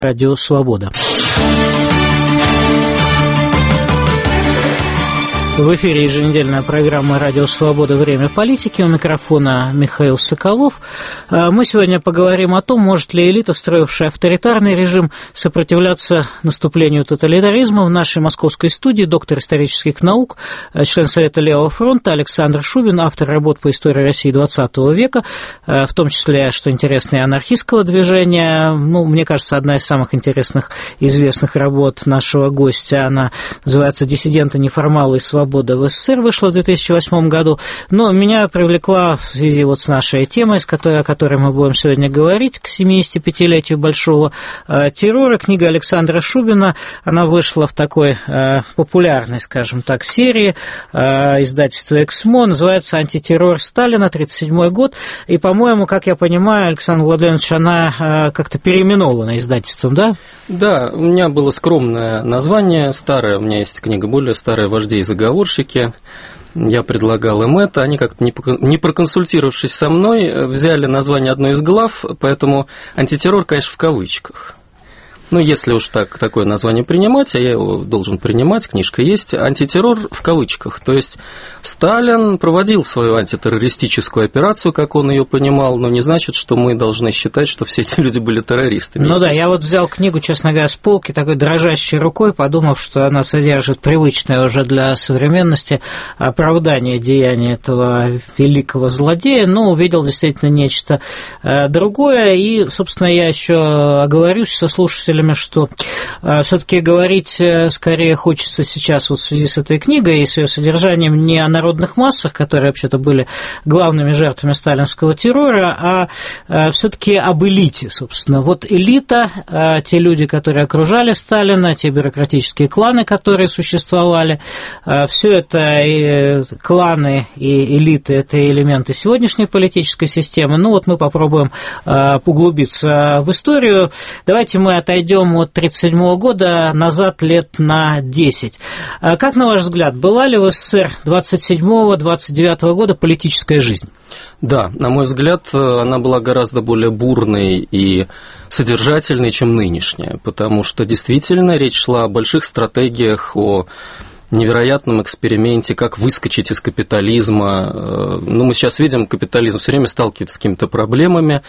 Радио Свобода. В эфире еженедельная программа «Радио Свобода. Время политики». У микрофона Михаил Соколов. Мы сегодня поговорим о том, может ли элита, строившая авторитарный режим, сопротивляться наступлению тоталитаризма. В нашей московской студии доктор исторических наук, член Совета Левого фронта Александр Шубин, автор работ по истории России XX века, в том числе, что интересно, и анархистского движения. Мне кажется, одна из самых интересных и известных работ нашего гостя, она называется «Диссиденты, неформалы и свобода в СССР», вышла в 2008 году, но меня привлекла в связи с нашей темой, о которой мы будем сегодня говорить, к 75-летию большого террора, книга Александра Шубина. Она вышла в такой популярной, скажем так, серии издательства «Эксмо», называется «Антитеррор Сталина, 1937 год», и, по-моему, как я понимаю, Александр Владимирович, она как-то переименована издательством, да? Да, у меня было скромное название, старое, у меня есть книга более старая «Вожди и заговорщики». Я предлагал им это, они как-то не проконсультировавшись со мной, взяли название одной из глав, поэтому антитеррор, конечно, в кавычках. Если уж такое название принимать, а я его должен принимать, книжка есть, антитеррор в кавычках. То есть Сталин проводил свою антитеррористическую операцию, как он ее понимал, но не значит, что мы должны считать, что все эти люди были террористами. Я взял книгу, честно говоря, с полки, такой дрожащей рукой, подумав, что она содержит привычное уже для современности оправдание деяния этого великого злодея, но увидел действительно нечто другое. И, собственно, я еще оговорюсь со слушателями, что все-таки говорить скорее хочется сейчас в связи с этой книгой и с ее содержанием не о народных массах, которые вообще-то были главными жертвами сталинского террора, а все-таки об элите, собственно. Элита, те люди, которые окружали Сталина, те бюрократические кланы, которые существовали, все это и кланы и элиты – это элементы сегодняшней политической системы. Мы попробуем углубиться в историю. Давайте мы отойдем от 1937 года назад лет на 10. Как, на ваш взгляд, была ли в СССР 27-29 года политическая жизнь? Да, на мой взгляд, она была гораздо более бурной и содержательной, чем нынешняя, потому что действительно речь шла о больших стратегиях, о невероятном эксперименте, как выскочить из капитализма. Мы сейчас видим, капитализм все время сталкивается с какими-то проблемами,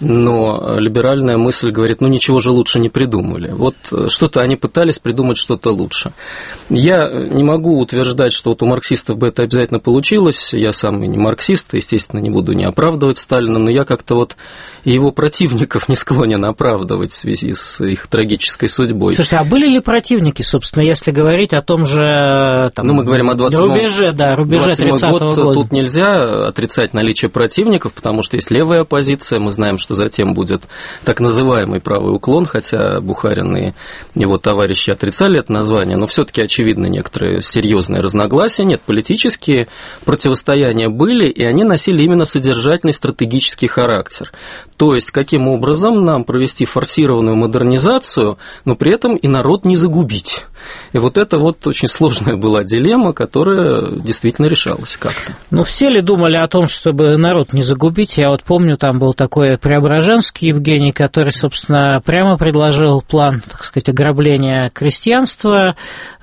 но либеральная мысль говорит, ничего же лучше не придумали. Что-то они пытались придумать, что-то лучше. Я не могу утверждать, что у марксистов бы это обязательно получилось. Я сам и не марксист, естественно, не буду оправдывать Сталина, но я как-то и его противников не склонен оправдывать в связи с их трагической судьбой. Слушайте, а были ли противники, собственно, если говорить о том же мы говорим о 27 рубеже 30-го года. Тут нельзя отрицать наличие противников, потому что есть левая оппозиция, мы знаем, что затем будет так называемый правый уклон, хотя Бухарин и его товарищи отрицали это название, но все-таки очевидно некоторые серьезные разногласия. Нет, политические противостояния были, и они носили именно содержательный стратегический характер. То есть, каким образом нам провести форсированную модернизацию, но при этом и народ не загубить. И это очень сложная была дилемма, которая действительно решалась как-то. Все ли думали о том, чтобы народ не загубить? Я помню, там был такой Преображенский Евгений, который, собственно, прямо предложил план, так сказать, ограбления крестьянства,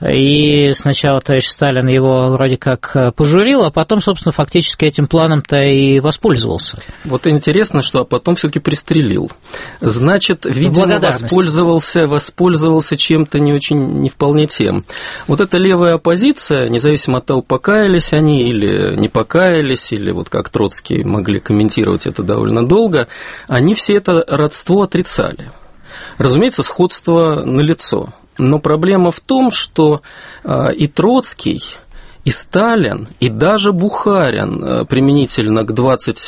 и сначала товарищ Сталин его вроде как пожурил, а потом, собственно, фактически этим планом-то и воспользовался. Интересно, что потом все-таки пристрелил. Значит, видимо, воспользовался чем-то не вполне тем. Эта левая оппозиция, независимо от того, покаялись они или не покаялись, или как Троцкий могли комментировать это довольно долго, они все это родство отрицали. Разумеется, сходство налицо. Но проблема в том, что и Троцкий, и Сталин, и даже Бухарин применительно к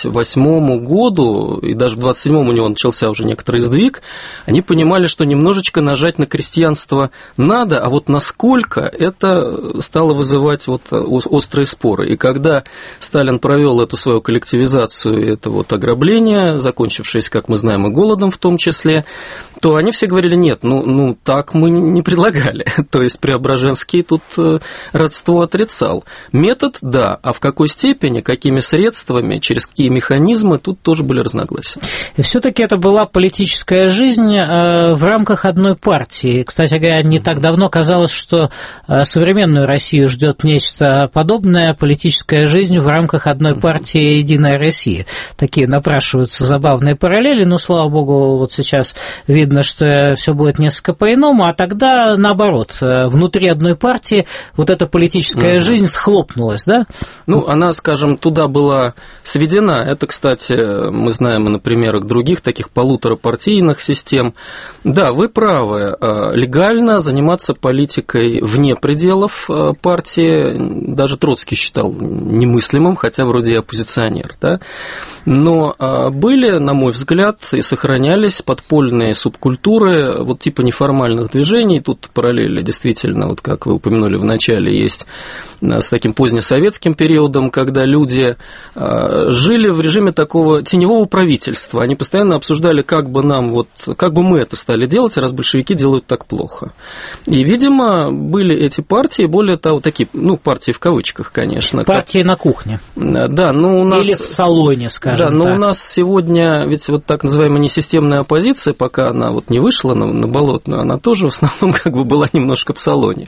28 году, и даже в 27-м у него начался уже некоторый сдвиг, они понимали, что немножечко нажать на крестьянство надо, а насколько это стало вызывать острые споры. И когда Сталин провел эту свою коллективизацию, это ограбление, закончившееся, как мы знаем, и голодом в том числе, то они все говорили, нет, так мы не предлагали. То есть Преображенский тут родство отрицал. сказал. Метод – да, а в какой степени, какими средствами, через какие механизмы, тут тоже были разногласия. И все-таки это была политическая жизнь в рамках одной партии. Кстати говоря, не так давно казалось, что современную Россию ждет нечто подобное, политическая жизнь в рамках одной партии «Единая Россия». Такие напрашиваются забавные параллели, но, слава богу, вот сейчас видно, что все будет несколько по-иному, а тогда, наоборот, внутри одной партии вот эта политическая жизнь схлопнулась, да? Ну, она, скажем, туда была сведена. Это, кстати, мы знаем и на примерах других таких полуторапартийных систем. Да, вы правы, легально заниматься политикой вне пределов партии даже Троцкий считал немыслимым, хотя вроде и оппозиционер, да? Но были, на мой взгляд, и сохранялись подпольные субкультуры вот типа неформальных движений. Тут параллели действительно, вот как вы упомянули в начале, есть с таким позднесоветским периодом, когда люди жили в режиме такого теневого правительства. Они постоянно обсуждали, как бы мы это стали делать, раз большевики делают так плохо. И, видимо, были эти партии, более того, такие, партии в кавычках, конечно. Партии на кухне. Да, но у нас... Или в салоне, скажем так. Да, но у нас сегодня ведь вот так называемая несистемная оппозиция, пока она вот не вышла на болотную, она тоже в основном как бы была немножко в салоне.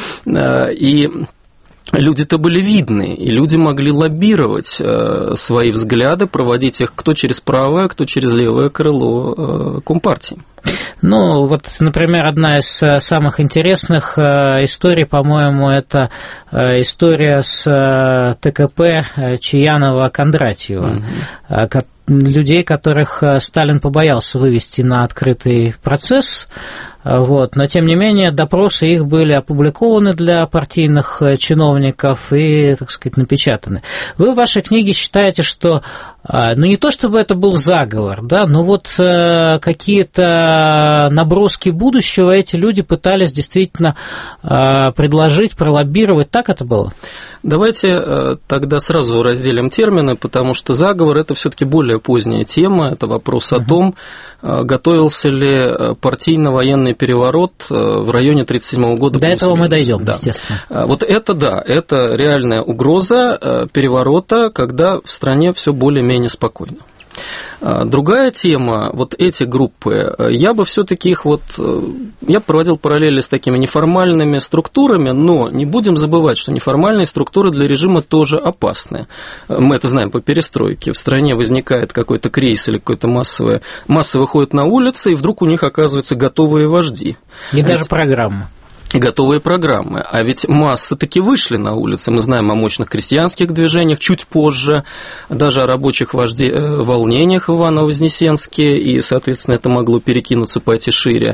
И люди-то были видны, и люди могли лоббировать свои взгляды, проводить их кто через правое, кто через левое крыло Компартии. Ну, вот, например, одна из самых интересных историй, по-моему, это история с ТКП Чаянова-Кондратьева, людей, которых Сталин побоялся вывести на открытый процесс. Вот. Но, тем не менее, допросы их были опубликованы для партийных чиновников и, так сказать, напечатаны. Вы в вашей книге считаете, что, не то чтобы это был заговор, да, но вот какие-то наброски будущего эти люди пытались действительно предложить, пролоббировать. Так это было? Давайте тогда сразу разделим термины, потому что заговор – это все-таки более поздняя тема, это вопрос о том, готовился ли партийно-военный переворот в районе 1937 года. До этого мы дойдем, да. Естественно. Вот это да, это реальная угроза переворота, когда в стране все более-менее спокойно. Другая тема, вот эти группы, я бы все-таки их я проводил параллели с такими неформальными структурами, но не будем забывать, что неформальные структуры для режима тоже опасны. Мы это знаем по перестройке. В стране возникает какой-то кризис или какой-то массы выходят на улицы, и вдруг у них оказываются готовые вожди. И даже программа. И готовые программы. А ведь массы таки вышли на улицы. Мы знаем о мощных крестьянских движениях чуть позже, даже о рабочих волнениях в Иваново-Вознесенске, и, соответственно, это могло перекинуться, пойти шире.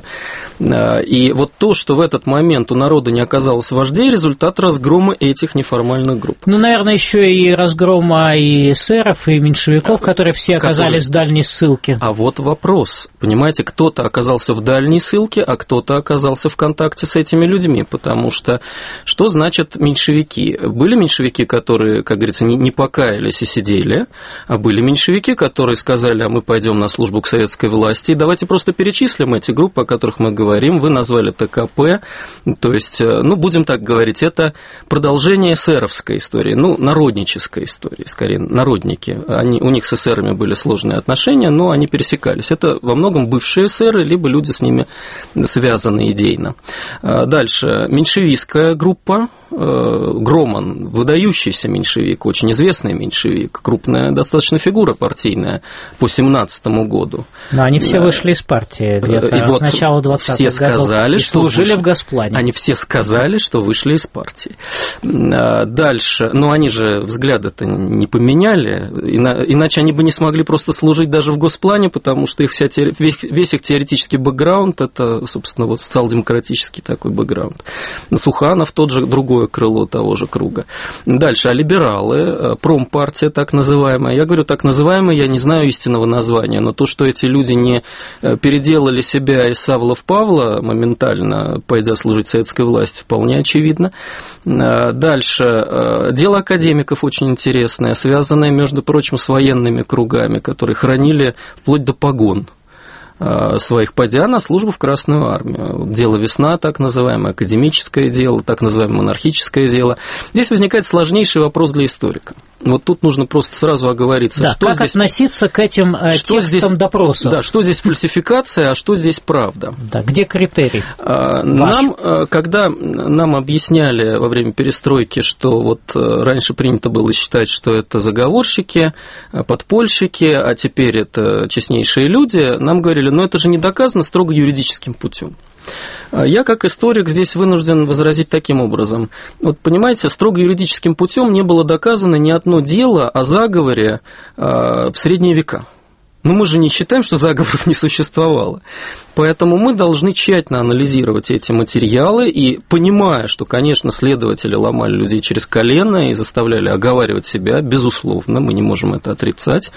И вот то, что в этот момент у народа не оказалось вождей, результат разгрома этих неформальных групп. Ну, наверное, еще и разгрома и эсеров, и меньшевиков, которые все оказались в дальней ссылке. А вот вопрос. Понимаете, кто-то оказался в дальней ссылке, а кто-то оказался в контакте с этими людьми, потому что значит меньшевики? Были меньшевики, которые, как говорится, не покаялись и сидели, а были меньшевики, которые сказали, а мы пойдем на службу к советской власти, и давайте просто перечислим эти группы, о которых мы говорим, вы назвали ТКП, то есть, будем так говорить, это продолжение эсеровской истории, народнической истории, скорее, народники, у них с эсерами были сложные отношения, но они пересекались, это во многом бывшие эсеры, либо люди с ними связаны идейно. Дальше, меньшевистская группа, Громан, выдающийся меньшевик, очень известный меньшевик, крупная достаточно фигура партийная по 1917 году. Но они все вышли из партии где-то с начала 20-х годов и служили в Госплане. Они все сказали, что вышли из партии. Дальше, они же взгляды-то не поменяли, иначе они бы не смогли просто служить даже в Госплане, потому что весь их теоретический бэкграунд, это, собственно, социал-демократический такой бэкграунд. Суханов, тот же другой крыло того же круга. Дальше, либералы, промпартия так называемая. Я говорю так называемая, я не знаю истинного названия, но то, что эти люди не переделали себя из Савла в Павла, моментально пойдя служить советской власти, вполне очевидно. Дальше, дело академиков очень интересное, связанное, между прочим, с военными кругами, которые хранили вплоть до погон своих, пойдя на службу в Красную армию. Дело «Весна», так называемое, академическое дело, так называемое монархическое дело. Здесь возникает сложнейший вопрос для историка. Вот тут нужно просто сразу оговориться, да, что как здесь... относиться к этим текстам допросов. Да, что здесь фальсификация, а что здесь правда. Да, где критерий? Когда нам объясняли во время перестройки, что вот раньше принято было считать, что это заговорщики, подпольщики, а теперь это честнейшие люди, нам говорили, но это же не доказано строго юридическим путем. Я, как историк, здесь вынужден возразить таким образом. Вот, понимаете, строго юридическим путем не было доказано ни одно дело о заговоре в средние века. Но мы же не считаем, что заговоров не существовало. Поэтому мы должны тщательно анализировать эти материалы и, понимая, что, конечно, следователи ломали людей через колено и заставляли оговаривать себя, безусловно, мы не можем это отрицать,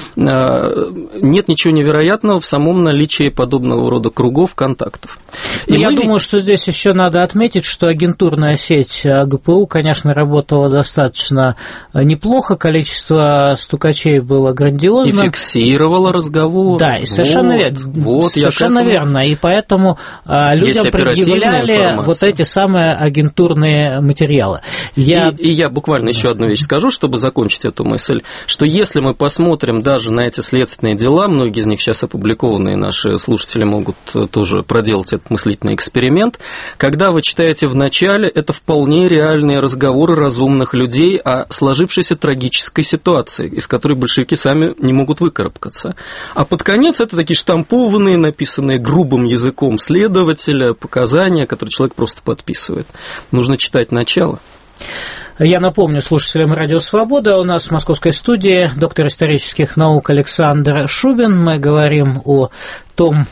нет ничего невероятного в самом наличии подобного рода кругов, контактов. Я думаю, что здесь еще надо отметить, что агентурная сеть ГПУ, конечно, работала достаточно неплохо, количество стукачей было грандиозным. И фиксировало разговор. Да, и совершенно верно. И поэтому людям предъявляли вот эти самые агентурные материалы. И я буквально еще одну вещь скажу, чтобы закончить эту мысль, что если мы посмотрим даже на эти следственные дела, многие из них сейчас опубликованы, и наши слушатели могут тоже проделать этот мыслительный эксперимент, когда вы читаете в начале, это вполне реальные разговоры разумных людей о сложившейся трагической ситуации, из которой большевики сами не могут выкарабкаться. А под конец это такие штампованные, написанные грубым языком следователя, показания, которые человек просто подписывает. Нужно читать начало. Я напомню слушателям «Радио Свобода», у нас в московской студии доктор исторических наук Александр Шубин. Мы говорим о том,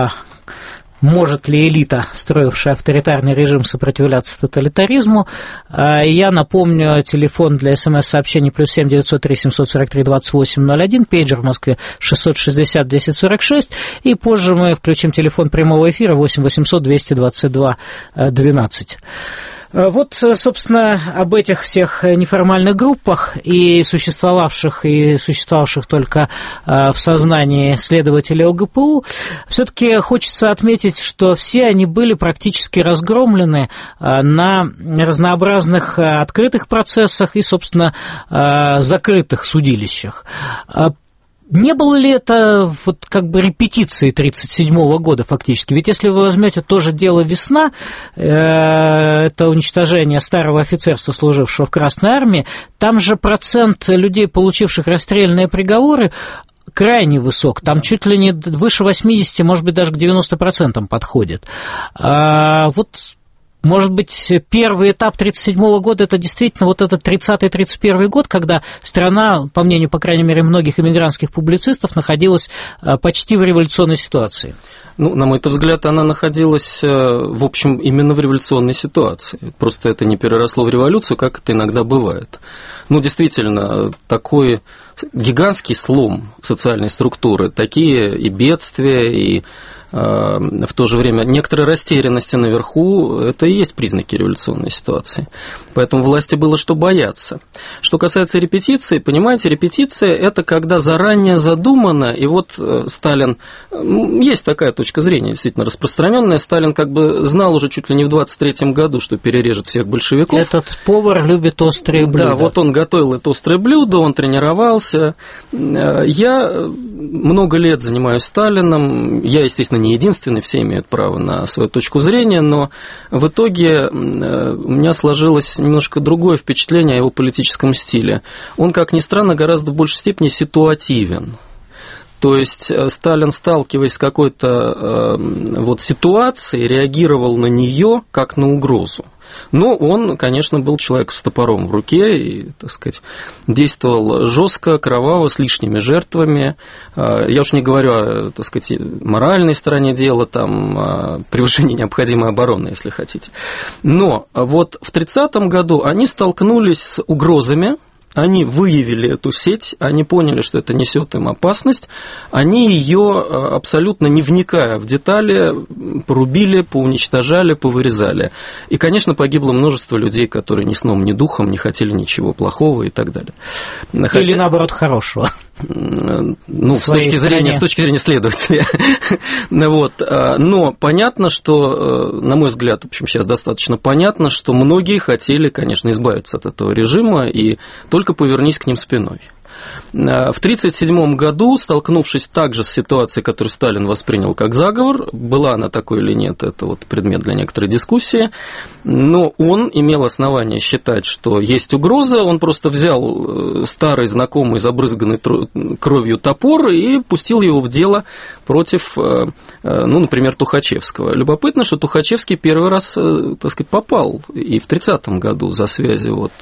может ли элита, строившая авторитарный режим, сопротивляться тоталитаризму. Я напомню, телефон для СМС-сообщений +7 903 743 2801, пейджер в Москве 660 1046, и позже мы включим телефон прямого эфира 8 800 222 12. Вот, собственно, об этих всех неформальных группах и существовавших только в сознании следователей ОГПУ, все-таки хочется отметить, что все они были практически разгромлены на разнообразных открытых процессах и, собственно, закрытых судилищах. Не было ли это вот как бы репетицией 1937 года фактически? Ведь если вы возьмете то же дело «Весна», это уничтожение старого офицерства, служившего в Красной армии, там же процент людей, получивших расстрельные приговоры, крайне высок, там чуть ли не выше 80, может быть, даже к 90% подходит. Вот... Может быть, первый этап 1937 года – это действительно вот этот 30-31 год, когда страна, по мнению, по крайней мере, многих эмигрантских публицистов, находилась почти в революционной ситуации. Ну, на мой взгляд, она находилась, в общем, именно в революционной ситуации. Просто это не переросло в революцию, как это иногда бывает. Ну, действительно, такой гигантский слом социальной структуры, такие и бедствия, и в то же время некоторая растерянность наверху, это и есть признаки революционной ситуации. Поэтому власти было что бояться. Что касается репетиции, понимаете, репетиция – это когда заранее задумано, и вот Сталин, есть такая точка зрения, действительно распространенная, Сталин как бы знал уже чуть ли не в 23-м году, что перережет всех большевиков. Этот повар любит острые блюда. Да, вот он готовил это острое блюдо, он тренировался. Я много лет занимаюсь Сталином, я, естественно, не единственный, все имеют право на свою точку зрения, но в итоге у меня сложилось немножко другое впечатление о его политическом стиле. Он, как ни странно, гораздо в большей степени ситуативен. То есть Сталин, сталкиваясь с какой-то вот ситуацией, реагировал на нее как на угрозу. Но он, конечно, был человек с топором в руке и, так сказать, действовал жестко, кроваво, с лишними жертвами. Я уж не говорю о, так сказать, моральной стороне дела, там, превышении необходимой обороны, если хотите. Но вот в 30-м году они столкнулись с угрозами. Они выявили эту сеть, они поняли, что это несет им опасность, они ее, абсолютно не вникая в детали, порубили, поуничтожали, повырезали. И, конечно, погибло множество людей, которые ни сном, ни духом не хотели ничего плохого и так далее. Или, наоборот, хорошего. ну, с точки зрения следователя. Вот. Но понятно, что, на мой взгляд, в общем, сейчас достаточно понятно, что многие хотели, конечно, избавиться от этого режима и только повернись к ним спиной. В 1937 году, столкнувшись также с ситуацией, которую Сталин воспринял как заговор, была она такой или нет, это вот предмет для некоторой дискуссии, но он имел основание считать, что есть угроза, он просто взял старый, знакомый, забрызганный кровью топор и пустил его в дело против, ну, например, Тухачевского. Любопытно, что Тухачевский первый раз, так сказать, попал и в 1930 году за связи вот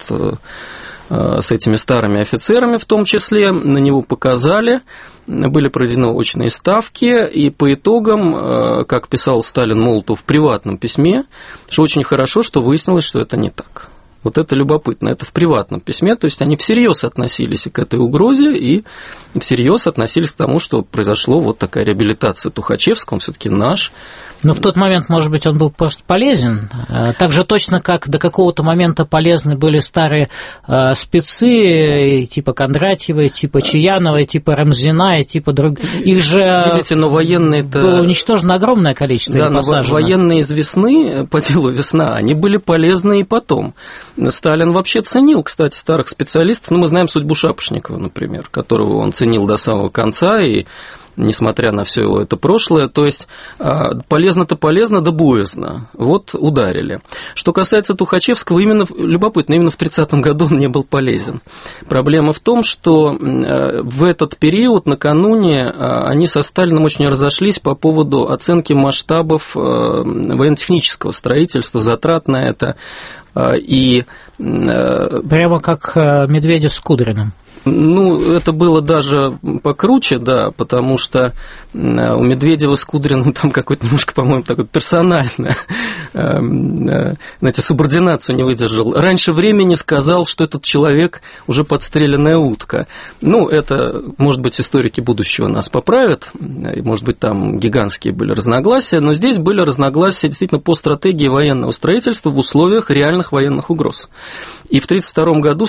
с этими старыми офицерами в том числе, на него показали, были проведены очные ставки, и по итогам, как писал Сталин Молотову в приватном письме, что очень хорошо, что выяснилось, что это не так. Вот это любопытно, это в приватном письме, то есть они всерьез относились и к этой угрозе, и всерьез относились к тому, что произошло вот такая реабилитация Тухачевского, он все-таки наш. Но в тот момент, может быть, он был просто полезен, так же точно, как до какого-то момента полезны были старые спецы, типа Кондратьевой, типа Чаяновой, типа Рамзина, и типа других. Их же, видите, но военные-то... было уничтожено огромное количество. Да, но военные из весны, по делу «Весна», они были полезны и потом. Сталин вообще ценил, кстати, старых специалистов. Ну, мы знаем судьбу Шапошникова, например, которого он ценил до самого конца, и несмотря на все его это прошлое, то есть полезно-то полезно, да боязно. Вот ударили. Что касается Тухачевского, именно, любопытно, именно в 30-м году он не был полезен. Проблема в том, что в этот период, накануне, они со Сталином очень разошлись по поводу оценки масштабов военно-технического строительства, затрат на это. И... Прямо как Медведев с Кудриным. Ну, это было даже покруче, да, потому что у Медведева с Кудриным там какой-то немножко, по-моему, такой персонально, знаете, субординацию не выдержал. Раньше времени сказал, что этот человек уже подстреленная утка. Ну, это, может быть, историки будущего нас поправят, может быть, там гигантские были разногласия, но здесь были разногласия действительно по стратегии военного строительства в условиях реальных военных угроз. И в 1932 году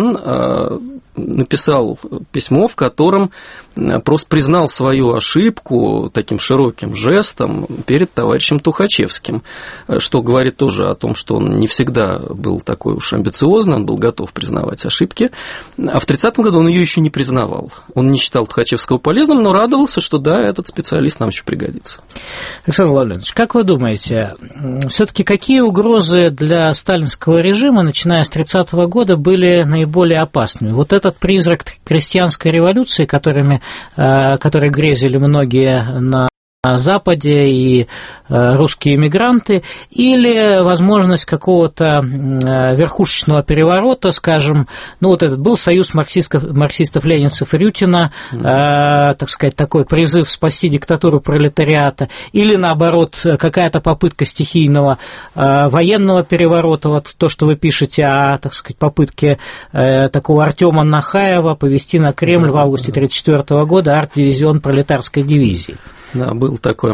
Сталин написал письмо, в котором просто признал свою ошибку таким широким жестом перед товарищем Тухачевским, что говорит тоже о том, что он не всегда был такой уж амбициозный, он был готов признавать ошибки, а в 1930 году он ее еще не признавал. Он не считал Тухачевского полезным, но радовался, что да, этот специалист нам еще пригодится. Александр Владимирович, как вы думаете, все-таки какие угрозы для сталинского режима, начиная с 30-го года, были наиболее опасными? Вот этот призрак крестьянской революции, которой грезили многие на Западе и русские эмигранты, или возможность какого-то верхушечного переворота, скажем, ну вот этот был союз марксистов-ленинцев и Рютина, так сказать, такой призыв спасти диктатуру пролетариата, или наоборот какая-то попытка стихийного военного переворота, вот то, что вы пишете о, так сказать, попытке такого Артема Нахаева повести на Кремль в августе 1934 года арт-дивизион пролетарской дивизии. Да, был такой.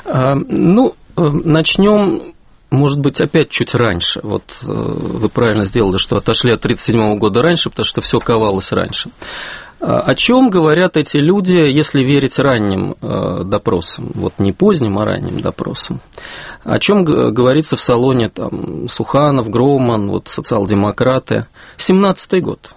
Ну, начнем, может быть, опять чуть раньше. Вот вы правильно сделали, что отошли от 1937 года раньше, потому что все ковалось раньше. О чем говорят эти люди, если верить ранним допросам? Вот не поздним, а ранним допросам. О чем говорится в салоне там, Суханов, Гроуман, вот, социал-демократы? 17-й год.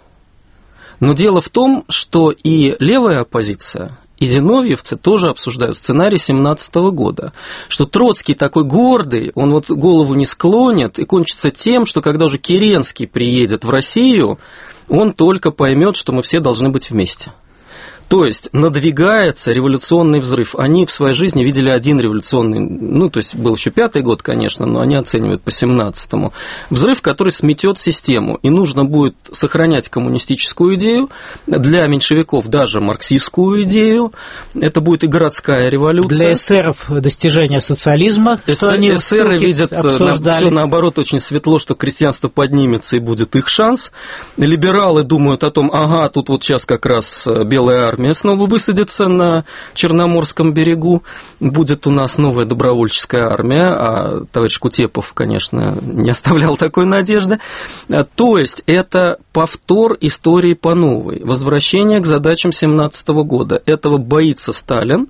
Но дело в том, что и левая оппозиция, и зиновьевцы тоже обсуждают сценарий 17 года, что Троцкий такой гордый, он вот голову не склонит, и кончится тем, что когда уже Керенский приедет в Россию, он только поймет, что мы все должны быть вместе. То есть надвигается революционный взрыв. Они в своей жизни видели один революционный, ну, то есть был еще 5-й год, конечно, но они оценивают по 17-му. Взрыв, который сметет систему, и нужно будет сохранять коммунистическую идею, для меньшевиков даже марксистскую идею. Это будет и городская революция. Для эсеров достижение социализма, что они эсеры видят все наоборот очень светло, что крестьянство поднимется и будет их шанс. Либералы думают о том, ага, тут вот сейчас как раз белая армия армия снова высадится на Черноморском берегу, будет у нас новая добровольческая армия, а товарищ Кутепов, конечно, не оставлял такой надежды. То есть это повтор истории по новой, возвращение к задачам 17 года. Этого боится Сталин.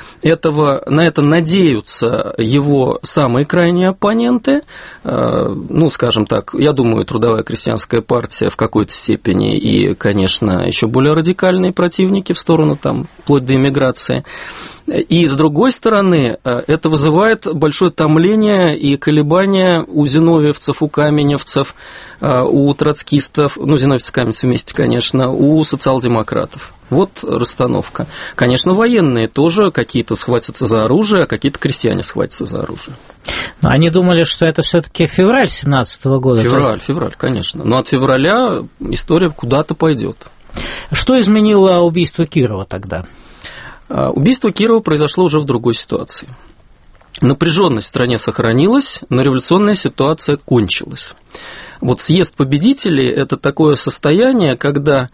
На это надеются его самые крайние оппоненты, ну, скажем так, я думаю, Трудовая крестьянская партия в какой-то степени и, конечно, еще более радикальные противники в сторону, там, вплоть до эмиграции. И, с другой стороны, это вызывает большое томление и колебания у зиновьевцев, у каменевцев, у троцкистов, ну, зиновьевцы-каменевцы вместе, конечно, у социал-демократов. Вот расстановка. Конечно, военные тоже какие-то схватятся за оружие, а какие-то крестьяне схватятся за оружие. Но они думали, что это все-таки февраль 17 года. Февраль, конечно. Но от февраля история куда-то пойдет. Что изменило убийство Кирова тогда? Убийство Кирова произошло уже в другой ситуации. Напряженность в стране сохранилась, но революционная ситуация кончилась. Вот съезд победителей – это такое состояние, когда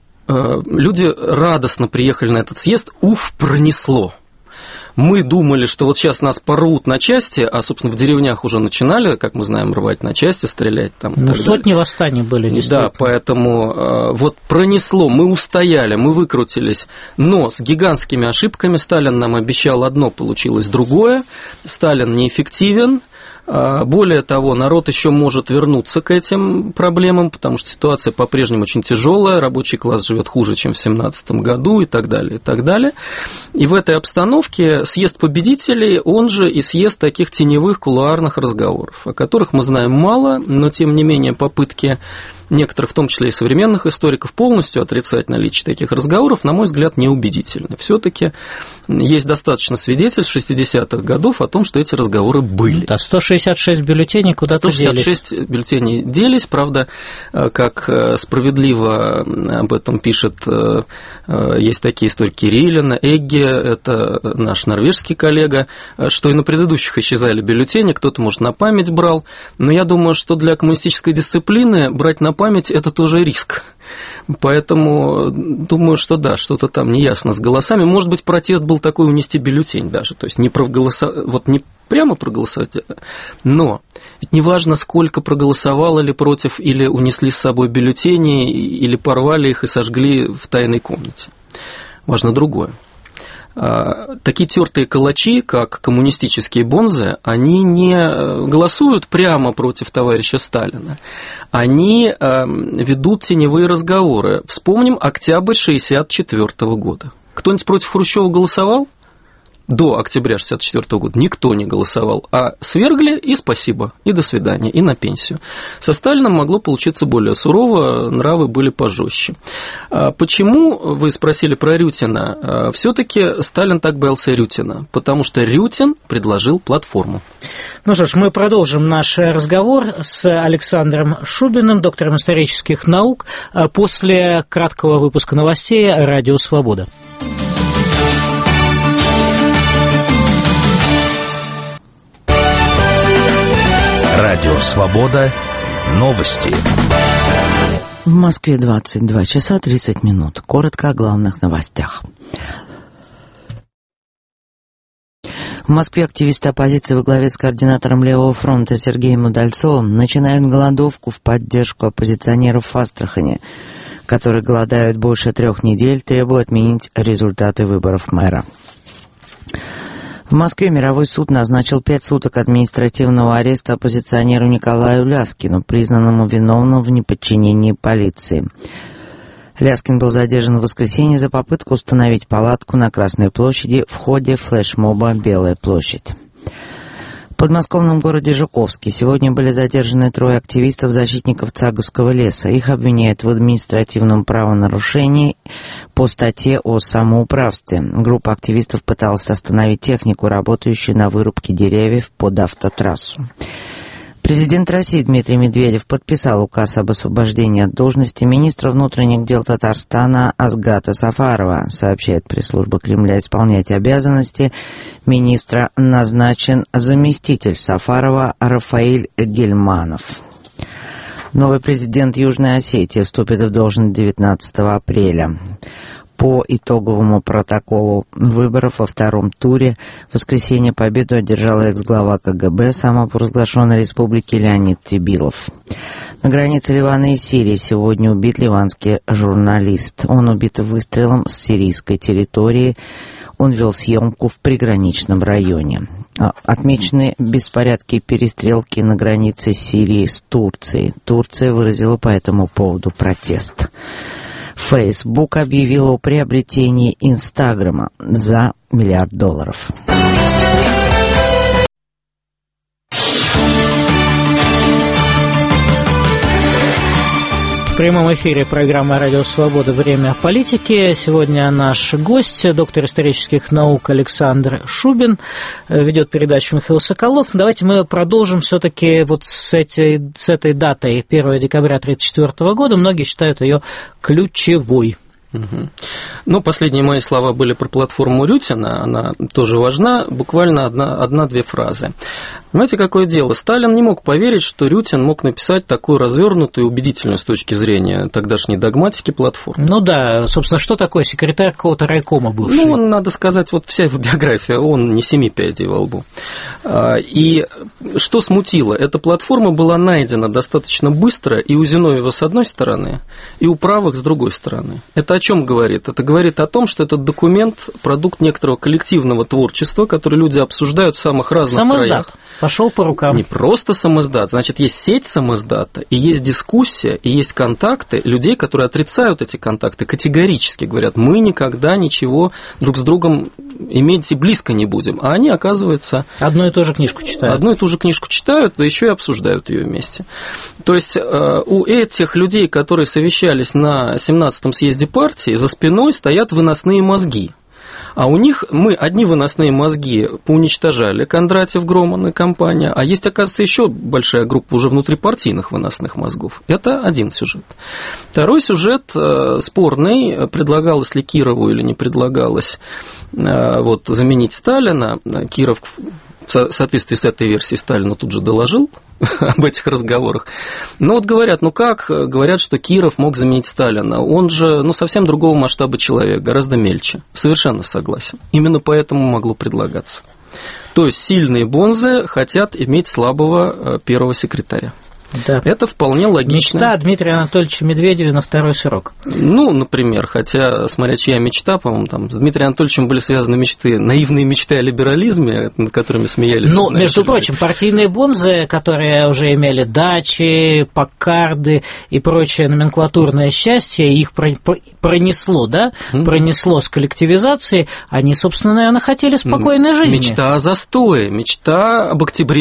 люди радостно приехали на этот съезд, пронесло. Мы думали, что вот сейчас нас порвут на части, а, собственно, в деревнях уже начинали, как мы знаем, рвать на части, стрелять там. Ну, сотни восстаний были, действительно. Да, поэтому вот пронесло, мы устояли, мы выкрутились, но с гигантскими ошибками. Сталин нам обещал одно, получилось другое. Сталин неэффективен. Более того, народ еще может вернуться к этим проблемам, потому что ситуация по-прежнему очень тяжелая, рабочий класс живет хуже, чем в 17 году и так далее, и так далее. И в этой обстановке съезд победителей, он же и съезд таких теневых кулуарных разговоров, о которых мы знаем мало, но тем не менее попытки некоторых, в том числе и современных историков, полностью отрицать наличие таких разговоров, на мой взгляд, неубедительны. Все-таки есть достаточно свидетельств 60-х годов о том, что эти разговоры были. Да, 166 бюллетеней куда-то 166 делись. Бюллетеней делись, правда, как справедливо об этом пишет, есть такие историки Кириллина, Эгге, это наш норвежский коллега, что и на предыдущих исчезали бюллетени, кто-то, может, на память брал, но я думаю, что для коммунистической дисциплины брать на память – это тоже риск. Поэтому думаю, что да, что-то там неясно с голосами. Может быть, протест был такой унести бюллетень даже, то есть не прямо проголосовать, но ведь не важно, сколько проголосовало ли против, или унесли с собой бюллетени, или порвали их и сожгли в тайной комнате. Важно другое. Такие тертые калачи, как коммунистические бонзы, они не голосуют прямо против товарища Сталина. Они ведут теневые разговоры. Вспомним октябрь 1964 года. Кто-нибудь против Хрущева голосовал? До октября 1964 года никто не голосовал, а свергли и спасибо, и до свидания, и на пенсию. Со Сталином могло получиться более сурово, нравы были пожестче. Почему, вы спросили про Рютина, все-таки Сталин так боялся Рютина? Потому что Рютин предложил платформу. Ну что ж, мы продолжим наш разговор с Александром Шубиным, доктором исторических наук, после краткого выпуска новостей «Радио Свобода». Радио «Свобода». Новости. В Москве 22 часа 30 минут. Коротко о главных новостях. В Москве активисты оппозиции во главе с координатором Левого фронта Сергеем Удальцовым начинают голодовку в поддержку оппозиционеров в Астрахани, которые голодают больше 3 недель, требуя отменить результаты выборов мэра. В Москве мировой суд назначил 5 суток административного ареста оппозиционеру Николаю Ляскину, признанному виновным в неподчинении полиции. Ляскин был задержан в воскресенье за попытку установить палатку на Красной площади в ходе флешмоба «Белая площадь». В подмосковном городе Жуковске сегодня были задержаны 3 активистов-защитников Цаговского леса. Их обвиняют в административном правонарушении по статье о самоуправстве. Группа активистов пыталась остановить технику, работающую на вырубке деревьев под автотрассу. Президент России Дмитрий Медведев подписал указ об освобождении от должности министра внутренних дел Татарстана Азгата Сафарова. Сообщает пресс-служба Кремля. Исполнять обязанности министра назначен заместитель Сафарова Рафаиль Гельманов. Новый президент Южной Осетии вступит в должность 19 апреля. По итоговому протоколу выборов во втором туре в воскресенье победу одержал экс-глава КГБ самопровозглашенной республики Леонид Тебилов. На границе Ливана и Сирии сегодня убит ливанский журналист. Он убит выстрелом с сирийской территории. Он вел съемку в приграничном районе. Отмечены беспорядки и перестрелки на границе Сирии с Турцией. Турция выразила по этому поводу протест. Facebook объявил о приобретении Инстаграма за $1 миллиард. В прямом эфире программа «Радио Свобода. Время политики». Сегодня наш гость, доктор исторических наук Александр Шубин, ведет передачу Михаил Соколов. Давайте мы продолжим все-таки вот с этой датой, 1 декабря 1934 года. Многие считают ее ключевой. Угу. Ну, последние мои слова были про платформу Рютина, она тоже важна, буквально одна-две фразы. Понимаете, какое дело? Сталин не мог поверить, что Рютин мог написать такую развернутую и убедительную с точки зрения тогдашней догматики платформу. Ну да, собственно, что такое секретарь какого-то райкома бывший? Ну, надо сказать, вот вся его биография, он не 7 пядей во лбу. И что смутило? Эта платформа была найдена достаточно быстро и у Зиновьева с одной стороны, и у правых с другой стороны. Это о чем говорит? Это говорит о том, что этот документ – продукт некоторого коллективного творчества, который люди обсуждают в самых разных краях. Пошел по рукам. Не просто самоздат, значит, есть сеть самоздата, и есть дискуссия, и есть контакты людей, которые отрицают эти контакты, категорически говорят, мы никогда ничего друг с другом иметь и близко не будем. А они, оказывается... Одну и ту же книжку читают. Одну и ту же книжку читают, да еще и обсуждают ее вместе. То есть у этих людей, которые совещались на 17-м съезде партии, за спиной стоят выносные мозги. А у них мы одни выносные мозги поуничтожали, Кондратьев, Громан и компания, а есть, оказывается, еще большая группа уже внутрипартийных выносных мозгов. Это один сюжет. Второй сюжет спорный, предлагалось ли Кирову или не предлагалось заменить Сталина. Киров в соответствии с этой версией Сталину тут же доложил об этих разговорах. Но вот говорят, говорят, что Киров мог заменить Сталина. Он же, совсем другого масштаба человек, гораздо мельче. Совершенно согласен. Именно поэтому могло предлагаться. То есть сильные бонзы хотят иметь слабого первого секретаря. Да. Это вполне логично. Мечта Дмитрия Анатольевича Медведева на второй срок. Например, хотя, смотря чья мечта, по-моему, там с Дмитрием Анатольевичем были связаны мечты, наивные мечты о либерализме, над которыми смеялись. Между прочим, партийные бонзы, которые уже имели дачи, Паккарды и прочее номенклатурное счастье, их пронесло, да? Пронесло с коллективизацией, они, собственно, наверное, хотели спокойной жизни. Мечта о застое, мечта об октябре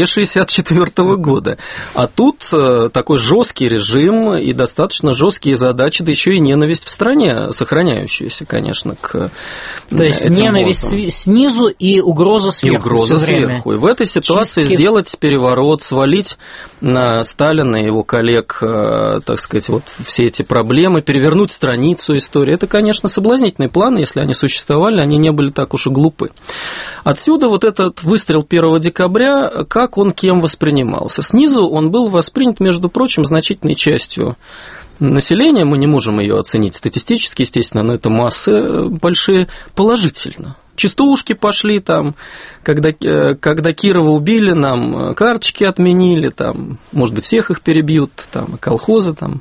1964 года. А тут такой жесткий режим и достаточно жесткие задачи, да еще и ненависть в стране, сохраняющаяся, конечно, к То есть ненависть бонзам. Снизу и угроза сверху. И угроза сверху. И в этой ситуации сделать переворот, свалить на Сталина и его коллег, так сказать, все эти проблемы, перевернуть страницу истории. Это, конечно, соблазнительные планы, если они существовали, они не были так уж и глупы. Отсюда этот выстрел 1 декабря, как он кем воспринимался? Снизу он был воспринят, между прочим, значительной частью населения, мы не можем ее оценить статистически, естественно, но это массы большие, положительно. Частушки пошли там, когда Кирова убили, нам карточки отменили, там, может быть, всех их перебьют, там, колхозы там.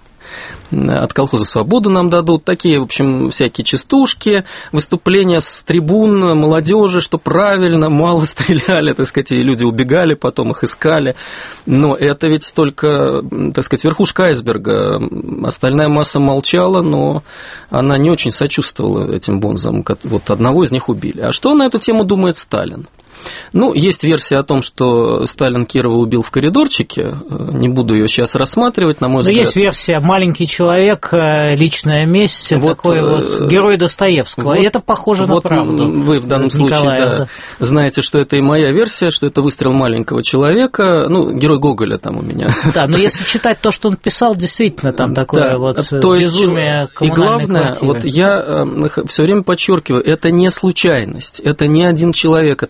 От колхоза «Свободу» нам дадут, такие, в общем, всякие частушки, выступления с трибун молодежи, что правильно, мало стреляли, так сказать, и люди убегали, потом их искали, но это ведь только, так сказать, верхушка айсберга, остальная масса молчала, но она не очень сочувствовала этим бонзам, одного из них убили. А что на эту тему думает Сталин? Есть версия о том, что Сталин Кирова убил в коридорчике, не буду ее сейчас рассматривать, на мой взгляд. Есть версия «Маленький человек», «Личная месть», такой герой Достоевского, и это похоже на правду. Вы в данном случае знаете, что это и моя версия, что это выстрел маленького человека, герой Гоголя там у меня. Да, но если читать то, что он писал, действительно там такое безумие коммунальной квартиры. И главное, я все время подчеркиваю, это не случайность, это не один человек, это масса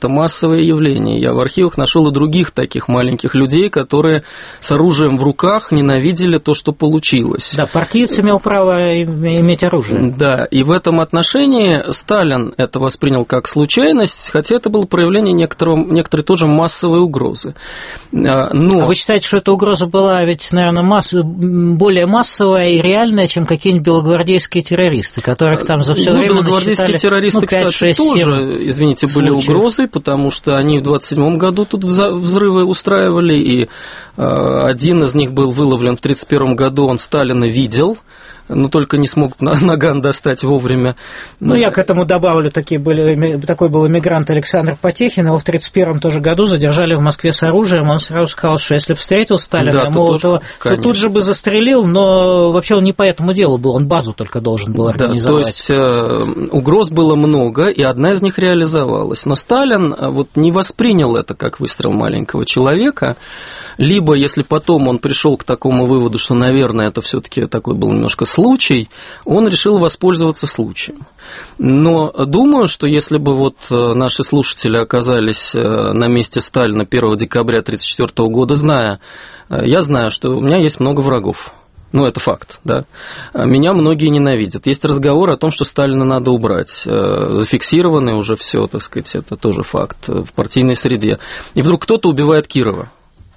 массовое явление. Я в архивах нашел и других таких маленьких людей, которые с оружием в руках ненавидели то, что получилось. Да, партиец имел право иметь оружие. Да, и в этом отношении Сталин это воспринял как случайность, хотя это было проявление некоторой тоже массовой угрозы. Но... А вы считаете, что эта угроза была ведь, наверное, более массовая и реальная, чем какие-нибудь белогвардейские террористы, которых там за все время белогвардейские террористы, 5, кстати, 6, тоже, извините, были угрозой, потому что они в 27 году тут взрывы устраивали, и один из них был выловлен в 31 году, он Сталина видел, но только не смог наган достать вовремя. Ну, я к этому добавлю, такой был эмигрант Александр Потехин, его в 1931 тоже году задержали в Москве с оружием, он сразу сказал, что если бы встретил Сталина, Молотова, то тут же бы застрелил, но вообще он не по этому делу был, он базу только должен был организовать. Да, то есть угроз было много, и одна из них реализовалась, но Сталин вот не воспринял это как выстрел маленького человека, либо, если потом он пришел к такому выводу, что, наверное, это все-таки такой был немножко случай, он решил воспользоваться случаем. Но думаю, что если бы вот наши слушатели оказались на месте Сталина 1 декабря 1934 года, я знаю, что у меня есть много врагов. Ну, это факт, да. Меня многие ненавидят. Есть разговор о том, что Сталина надо убрать. Зафиксированный уже все, так сказать, это тоже факт в партийной среде. И вдруг кто-то убивает Кирова,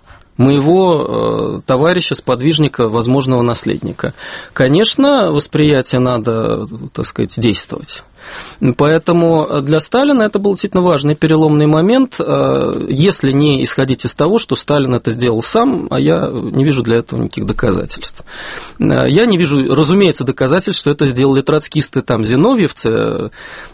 моего товарища, сподвижника, возможного наследника. Конечно, восприятие надо, так сказать, действовать. Поэтому для Сталина это был действительно важный переломный момент, если не исходить из того, что Сталин это сделал сам, а я не вижу для этого никаких доказательств. Я не вижу, разумеется, доказательств, что это сделали троцкисты, там, зиновьевцы,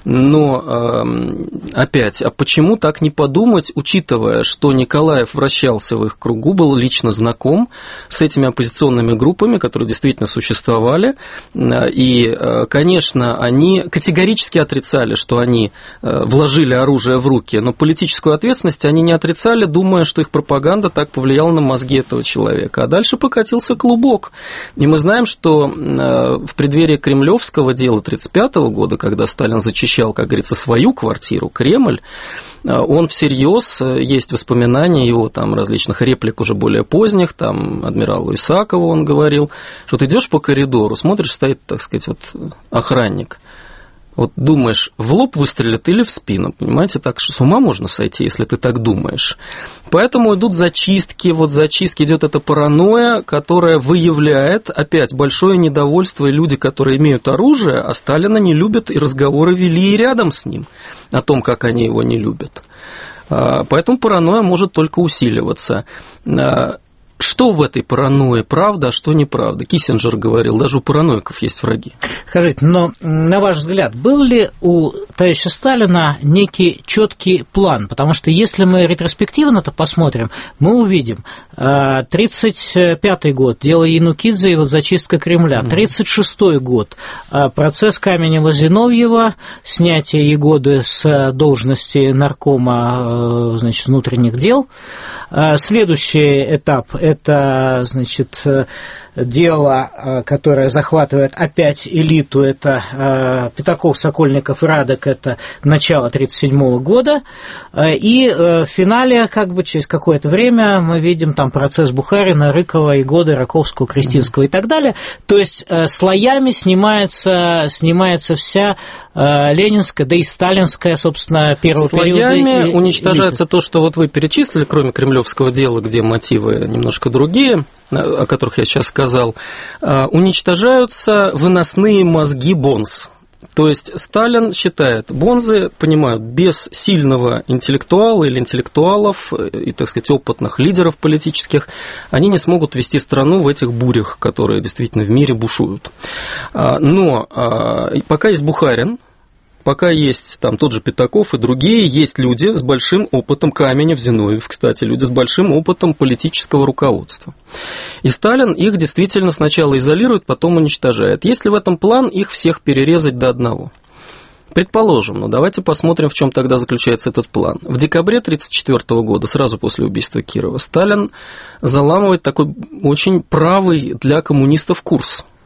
но опять, а почему так не подумать, учитывая, что Николаев вращался в их кругу, был лично знаком с этими оппозиционными группами, которые действительно существовали, и, конечно, они категорически отрицали, что они вложили оружие в руки, но политическую ответственность они не отрицали, думая, что их пропаганда так повлияла на мозги этого человека. А дальше покатился клубок. И мы знаем, что в преддверии кремлевского дела 1935 года, когда Сталин зачищал, как говорится, свою квартиру, Кремль, он всерьез, есть воспоминания его там различных реплик уже более поздних, там адмиралу Исакову он говорил, что ты идешь по коридору, смотришь, стоит, так сказать, вот охранник. Вот думаешь, в лоб выстрелят или в спину, понимаете, так что с ума можно сойти, если ты так думаешь. Поэтому идут зачистки, вот зачистки, идет эта паранойя, которая выявляет опять большое недовольство, и люди, которые имеют оружие, а Сталина не любят, и разговоры вели и рядом с ним о том, как они его не любят. Поэтому паранойя может только усиливаться. Что в этой паранойе правда, а что неправда? Киссинджер говорил, даже у параноиков есть враги. Скажите, но на ваш взгляд, был ли у товарища Сталина некий четкий план? Потому что если мы ретроспективно-то посмотрим, мы увидим 1935 год, дело Янукидзе и вот зачистка Кремля, 1936 год, процесс Каменева-Зиновьева, снятие Ягоды с должности наркома, значит, внутренних дел. Следующий этап – это, значит, дело, которое захватывает опять элиту, это Пятаков, Сокольников и Радек, это начало 1937 года, и в финале, как бы через какое-то время, мы видим там процесс Бухарина, Рыкова, Ягоды, Раковского, Крестинского и так далее, то есть слоями снимается вся ленинская, да и сталинская, собственно, первого периода. Слоями уничтожается то, что вот вы перечислили, кроме кремлевского дела, где мотивы немножко другие, о которых я сейчас сказал, уничтожаются выносные мозги бонз. То есть Сталин считает, бонзы понимают, без сильного интеллектуала или интеллектуалов и, так сказать, опытных лидеров политических, они не смогут вести страну в этих бурях, которые действительно в мире бушуют. Но пока есть Бухарин, пока есть там тот же Пятаков и другие, есть люди с большим опытом, Каменев, Зиновьев, кстати, люди с большим опытом политического руководства. И Сталин их действительно сначала изолирует, потом уничтожает. Есть ли в этом план их всех перерезать до одного? Предположим, но давайте посмотрим, в чем тогда заключается этот план. В декабре 1934 года, сразу после убийства Кирова, Сталин заламывает такой очень правый для коммунистов курс.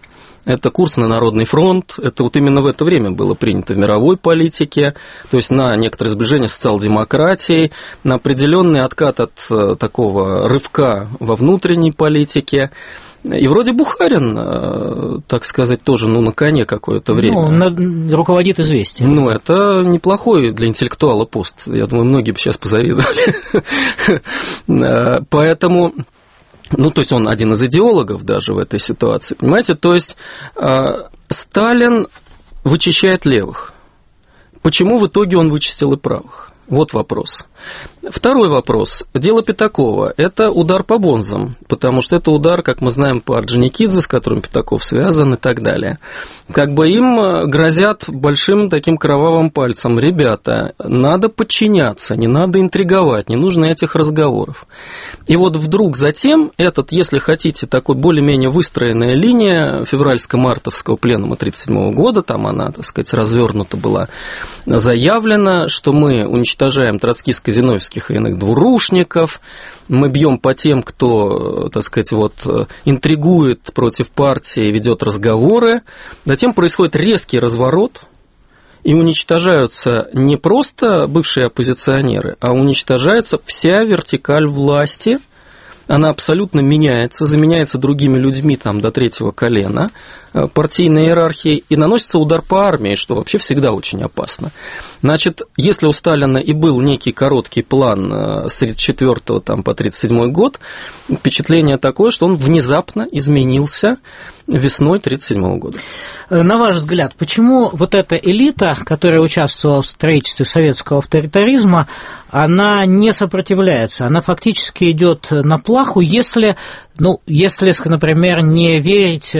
Это курс на Народный фронт, это вот именно в это время было принято в мировой политике, то есть на некоторое сближение с социал-демократией, на определенный откат от такого рывка во внутренней политике. И вроде Бухарин, так сказать, тоже на коне какое-то время. Руководит «Известием». Это неплохой для интеллектуала пост. Я думаю, многие бы сейчас позавидовали. Поэтому... то есть он один из идеологов даже в этой ситуации, понимаете? То есть Сталин вычищает левых. Почему в итоге он вычистил и правых? Вот вопрос. Второй вопрос. Дело Пятакова – это удар по бонзам, потому что это удар, как мы знаем, по Орджоникидзе, с которым Пятаков связан и так далее. Им грозят большим таким кровавым пальцем. Ребята, надо подчиняться, не надо интриговать, не нужно этих разговоров. И вот вдруг затем если хотите, такой более-менее выстроенная линия февральско-мартовского пленума 1937 года, там она, так сказать, развернута была, заявлено, что мы уничтожаем троцкистско-зиновьевских и иных двурушников, мы бьем по тем, кто, так сказать, интригует против партии, ведет разговоры. Затем происходит резкий разворот, и уничтожаются не просто бывшие оппозиционеры, а уничтожается вся вертикаль власти. Она абсолютно меняется, заменяется другими людьми до третьего колена партийной иерархии, и наносится удар по армии, что вообще всегда очень опасно. Значит, если у Сталина и был некий короткий план с 1934 по 1937 год, впечатление такое, что он внезапно изменился весной 1937 года. На ваш взгляд, почему эта элита, которая участвовала в строительстве советского авторитаризма, она не сопротивляется, она фактически идет на плаху, если, например, не верить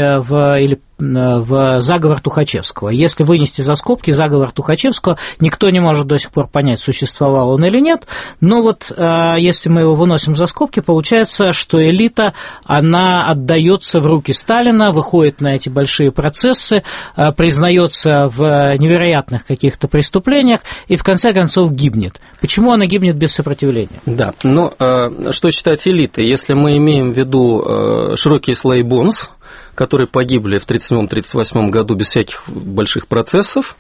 в заговор Тухачевского. Если вынести за скобки заговор Тухачевского, никто не может до сих пор понять, существовал он или нет, но если мы его выносим за скобки, получается, что элита, она отдается в руки Сталина, выходит на эти большие процессы, признается в невероятных каких-то преступлениях и в конце концов гибнет. Почему она гибнет без сопротивления? Да, что считать элитой? Если мы имеем в виду широкие слои бонз, которые погибли в 1937-1938 году без всяких больших процессов,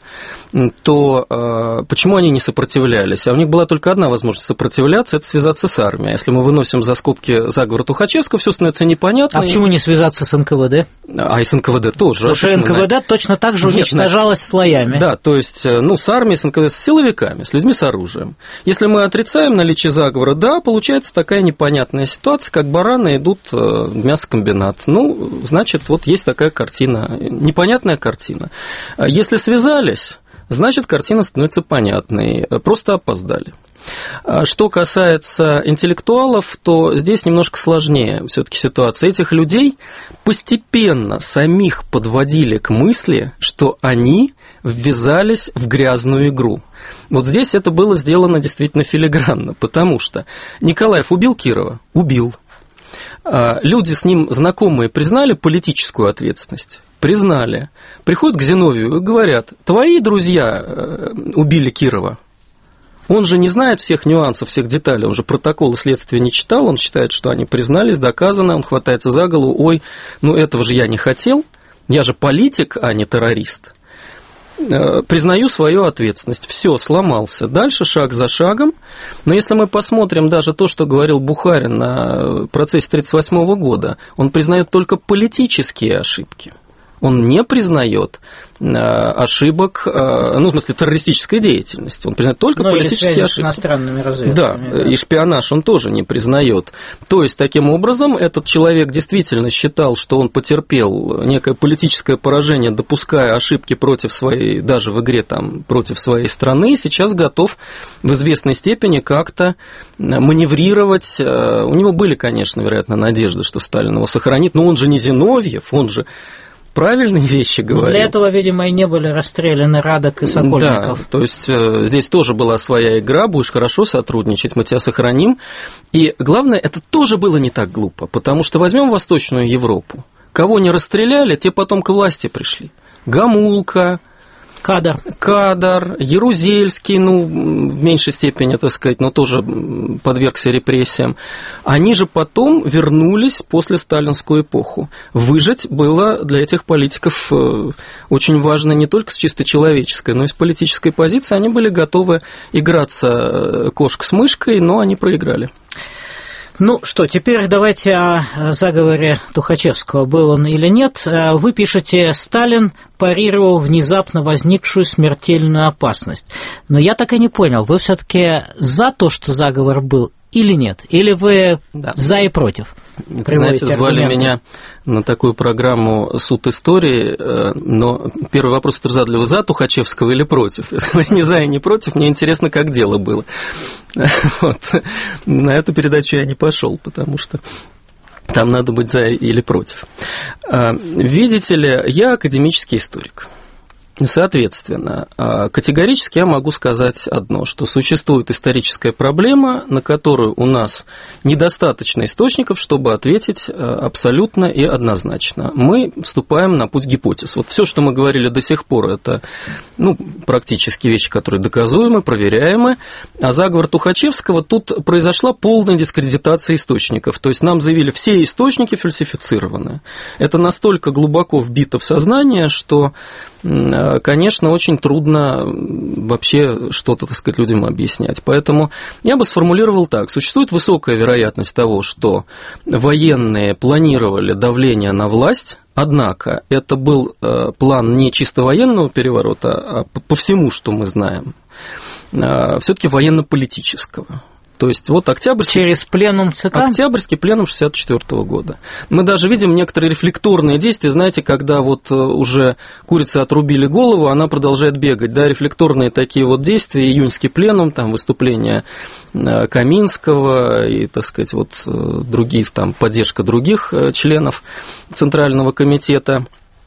то почему они не сопротивлялись? А у них была только одна возможность сопротивляться – это связаться с армией. Если мы выносим за скобки заговор Тухачевского, все становится непонятно. А почему не связаться с НКВД? И с НКВД тоже. Потому что НКВД точно так же уничтожалось слоями. Да, то есть, с армией, с НКВД, с силовиками, с людьми с оружием. Если мы отрицаем наличие заговора, получается такая непонятная ситуация, как бараны идут в мясокомбинат. Значит, есть такая картина, непонятная картина. Если связались, значит, картина становится понятной, просто опоздали. Что касается интеллектуалов, то здесь немножко сложнее все-таки ситуация. Этих людей постепенно самих подводили к мысли, что они ввязались в грязную игру. Здесь это было сделано действительно филигранно, потому что Николаев убил Кирова? Убил. Люди с ним знакомые признали политическую ответственность? Признали. Приходят к Зиновию и говорят: твои друзья убили Кирова. Он же не знает всех нюансов, всех деталей, он же протоколы следствия не читал, он считает, что они признались, доказано, он хватается за голову: ой, этого же я не хотел, я же политик, а не террорист. Признаю свою ответственность. Все, сломался. Дальше шаг за шагом. Но если мы посмотрим даже то, что говорил Бухарин на процессе 1938 года, он признает только политические ошибки. Он не признает ошибок, в смысле террористической деятельности. Он признает только политические ошибки. С иностранными разведками. Да, и шпионаж он тоже не признает. То есть, таким образом, этот человек действительно считал, что он потерпел некое политическое поражение, допуская ошибки против своей, даже в игре против своей страны, и сейчас готов в известной степени как-то маневрировать. У него были, конечно, вероятно, надежды, что Сталин его сохранит, но он же не Зиновьев, он же правильные вещи говорил. Для этого, видимо, и не были расстреляны Радок и Сокольников. Да, то есть здесь тоже была своя игра, будешь хорошо сотрудничать, мы тебя сохраним. И главное, это тоже было не так глупо, потому что возьмем Восточную Европу. Кого не расстреляли, те потом к власти пришли. Гомулка, Кадар, Ярузельский, в меньшей степени, так сказать, но тоже подвергся репрессиям. Они же потом вернулись после сталинскую эпоху. Выжить было для этих политиков очень важно не только с чисто человеческой, но и с политической позиции. Они были готовы играться кошка с мышкой, но они проиграли. Ну что, теперь давайте о заговоре Тухачевского, был он или нет. Вы пишете: Сталин парировал внезапно возникшую смертельную опасность. Но я так и не понял, вы все-таки за то, что заговор был, или нет? Или вы за и против? Знаете, звали меня на такую программу «Суд истории», но первый вопрос, который задали: вы за Тухачевского или против? Если не за и не против, мне интересно, как дело было. Вот. На эту передачу я не пошел, потому что там надо быть за или против. Видите ли, я академический историк. Соответственно, категорически я могу сказать одно, что существует историческая проблема, на которую у нас недостаточно источников, чтобы ответить абсолютно и однозначно. Мы вступаем на путь гипотез. Вот все, что мы говорили до сих пор, это практически вещи, которые доказуемы, проверяемы. А заговор Тухачевского, тут произошла полная дискредитация источников. То есть нам заявили, все источники фальсифицированы. Это настолько глубоко вбито в сознание, что, конечно, очень трудно вообще что-то, так сказать, людям объяснять. Поэтому я бы сформулировал так. Существует высокая вероятность того, что военные планировали давление на власть, однако это был план не чисто военного переворота, а по всему, что мы знаем, все-таки военно-политического. То есть вот октябрьский... Через пленум ЦК? Октябрьский пленум 1964 года. Мы даже видим некоторые рефлекторные действия, знаете, когда вот уже курице отрубили голову, она продолжает бегать, да, рефлекторные такие вот действия, июньский пленум, там выступления Каминского и, так сказать, вот другие, там, поддержка других членов Центрального комитета.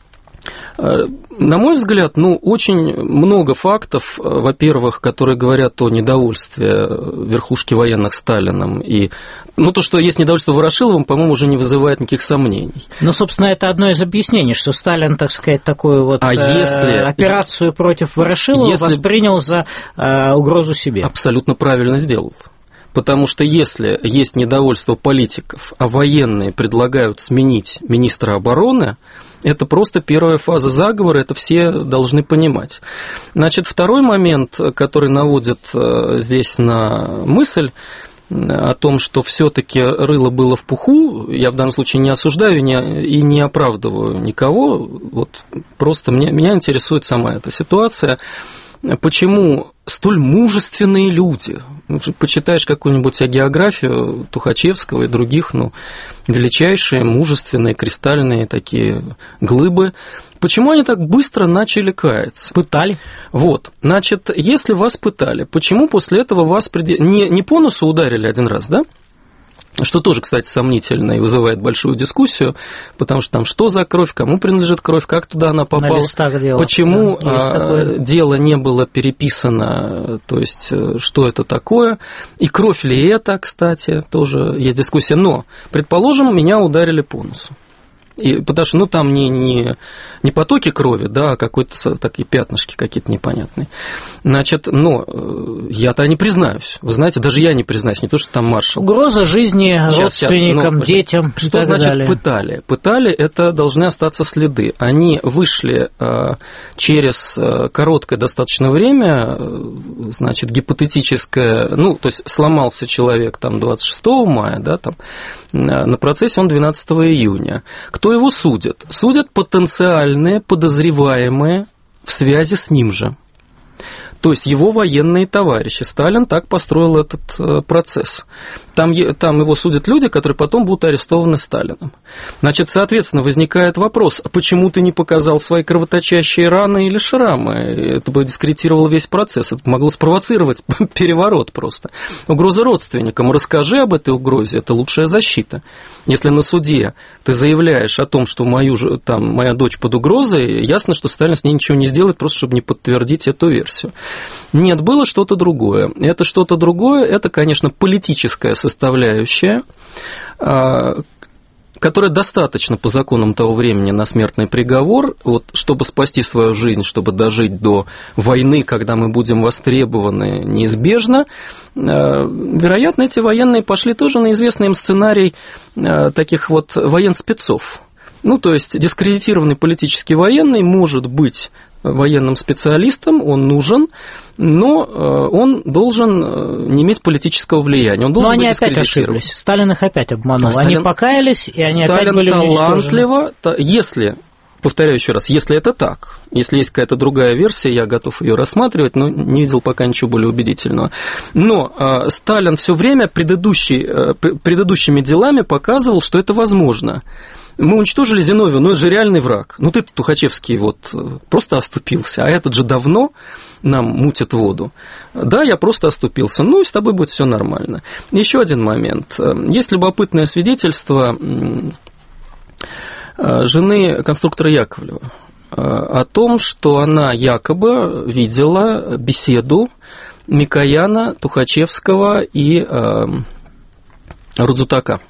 На мой взгляд, очень много фактов, во-первых, которые говорят о недовольстве верхушки военных Сталином. И, то, что есть недовольство Ворошиловым, по-моему, уже не вызывает никаких сомнений. Собственно, это одно из объяснений, что Сталин, так сказать, такую вот операцию против Ворошилова воспринял за угрозу себе. Абсолютно правильно сделал. Потому что если есть недовольство политиков, а военные предлагают сменить министра обороны, это просто первая фаза заговора, это все должны понимать. Значит, второй момент, который наводит здесь на мысль о том, что все-таки рыло было в пуху, я в данном случае не осуждаю и не оправдываю никого, вот просто меня интересует сама эта ситуация. Почему столь мужественные люди, почитаешь какую-нибудь географию Тухачевского и других, величайшие, мужественные, кристальные такие глыбы, почему они так быстро начали каяться? Пытали. Вот, значит, если вас пытали, почему после этого вас не по носу ударили один раз, да? Что тоже, кстати, сомнительно и вызывает большую дискуссию, потому что там что за кровь, кому принадлежит кровь, как туда она попала, почему дело не было переписано, то есть что это такое, и кровь ли это, кстати, тоже есть дискуссия. Но, предположим, меня ударили по носу. Потому что там не потоки крови, да, а какие-то такие пятнышки какие-то непонятные. Значит, я-то не признаюсь. Вы знаете, даже я не признаюсь, не то, что там маршал. Угроза жизни родственникам, детям. Что значит далее? Пытали? Пытали, это должны остаться следы. Они вышли через короткое достаточно время, значит, гипотетическое, то есть сломался человек там 26 мая, да, там, на процессе он 12 июня. Кто его судит? Судят потенциальные подозреваемые в связи с ним же. То есть его военные товарищи. Сталин так построил этот процесс. Там его судят люди, которые потом будут арестованы Сталином. Значит, соответственно, возникает вопрос, а почему ты не показал свои кровоточащие раны или шрамы? Это бы дискредитировало весь процесс, это могло спровоцировать переворот просто. Угроза родственникам. Расскажи об этой угрозе, это лучшая защита. Если на суде ты заявляешь о том, что моя дочь под угрозой, ясно, что Сталин с ней ничего не сделает, просто чтобы не подтвердить эту версию. Нет, было что-то другое. Это что-то другое, это, конечно, политическая составляющая, которая достаточно по законам того времени на смертный приговор, вот, чтобы спасти свою жизнь, чтобы дожить до войны, когда мы будем востребованы неизбежно, вероятно, эти военные пошли тоже на известный им сценарий таких вот военспецов. Ну, то есть дискредитированный политический военный может быть военным специалистом, он нужен, но он должен не иметь политического влияния. Он должен быть дискредитирован. Но они опять ошиблись. Сталин их опять обманул. Они покаялись, и они опять были уничтожены. Талантливо, если, повторяю еще раз, если это так, если есть какая-то другая версия, я готов ее рассматривать, но не видел пока ничего более убедительного. Но Сталин все время предыдущими делами показывал, что это возможно. Мы уничтожили Зиновьева, но это же реальный враг. Ну, ты, Тухачевский, вот просто оступился, а этот же давно нам мутит воду. Да, я просто оступился, ну, и с тобой будет все нормально. Еще один момент. Есть любопытное свидетельство жены конструктора Яковлева о том, что она якобы видела беседу Микояна, Тухачевского и Рудзутака,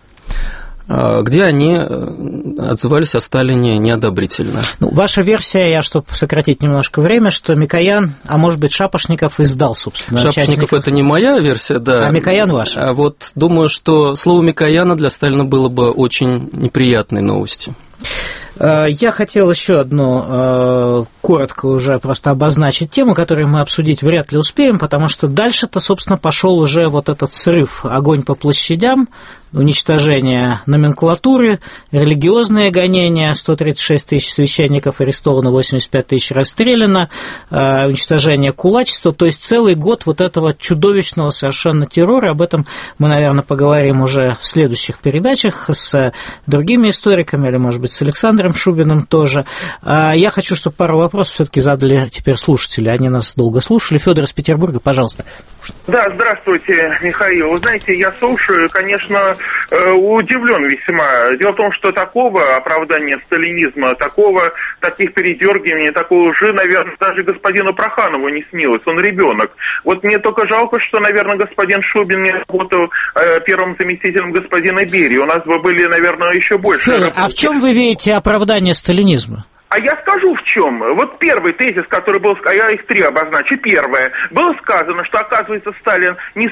где они отзывались о Сталине неодобрительно. Ну, ваша версия, чтобы сократить немножко время, что Микоян, а может быть Шапошников и сдал, собственно. Шапошников – это не моя версия, да. А Микоян ваша? А вот думаю, что слово Микояна для Сталина было бы очень неприятной новостью. Я хотел еще одну, коротко уже просто обозначить тему, которую мы обсудить вряд ли успеем, потому что дальше-то, собственно, пошел уже вот этот срыв, огонь по площадям, уничтожение номенклатуры, религиозные гонения, 136 тысяч священников арестовано, 85 тысяч расстреляно, уничтожение кулачества, то есть целый год вот этого чудовищного совершенно террора. Об этом мы, наверное, поговорим уже в следующих передачах с другими историками, или, может быть, с Александром Шубиным тоже. Я хочу, чтобы пару вопросов все-таки задали теперь слушатели, они нас долго слушали. Федор из Петербурга, пожалуйста. Да, здравствуйте, Михаил. Вы знаете, я слушаю, конечно, удивлен весьма. Дело в том, что такого оправдания сталинизма, таких передергиваний, такой лжи, наверное, даже господину Проханову не снилось. Он ребенок. Вот мне только жалко, что, наверное, господин Шубин не работал первым заместителем господина Берии. У нас бы были, наверное, еще больше. Федор, а в чем вы видите оправдание сталинизма? А я скажу в чем. Вот первый тезис, который был, я их три обозначу. Первое. Было сказано, что, оказывается, Сталин не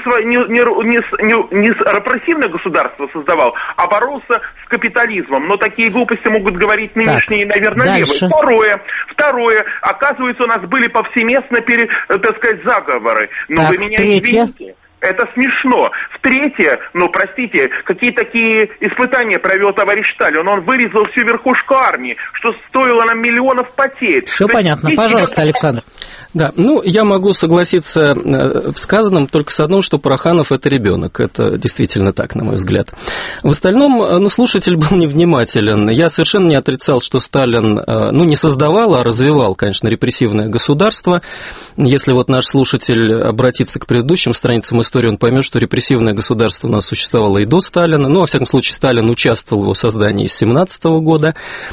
репрессивное государство создавал, а боролся с капитализмом. Но такие глупости могут говорить нынешние, наверное, левые. Второе. Оказывается, у нас были повсеместно, заговоры. Но вы меня извините. Это смешно. В-третье, простите, какие такие испытания провел товарищ Сталин? Он вырезал всю верхушку армии, что стоило нам миллионов потерь. Все понятно. Пожалуйста, Александр. Да, я могу согласиться в сказанном только с одним, что Проханов – это ребенок. Это действительно так, на мой взгляд. В остальном, слушатель был невнимателен. Я совершенно не отрицал, что Сталин, не создавал, а развивал, конечно, репрессивное государство. Если вот наш слушатель обратится к предыдущим страницам истории, он поймет, что репрессивное государство у нас существовало и до Сталина. Во всяком случае, Сталин участвовал в его создании с 1917 года.